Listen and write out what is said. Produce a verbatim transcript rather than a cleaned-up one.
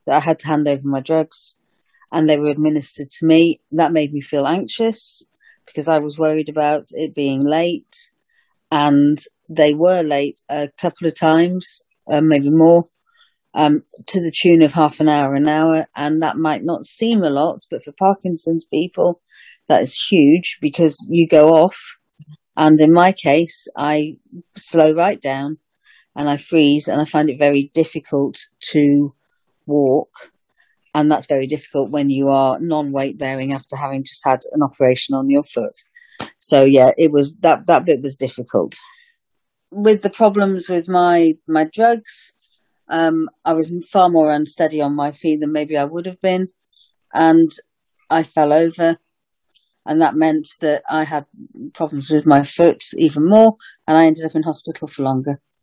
that I had to hand over my drugs and they were administered to me. That made me feel anxious because I was worried about it being late, and they were late a couple of times, uh, maybe more, um, to the tune of half an hour, an hour. And that might not seem a lot, but for Parkinson's people, that is huge because you go off. And in my case, I slow right down and I freeze, and I find it very difficult to walk. And that's very difficult when you are non-weight bearing after having just had an operation on your foot. So yeah, it was that, that bit was difficult. With the problems with my, my drugs, um, I was far more unsteady on my feet than maybe I would have been. And I fell over, and that meant that I had problems with my foot even more, and I ended up in hospital for longer.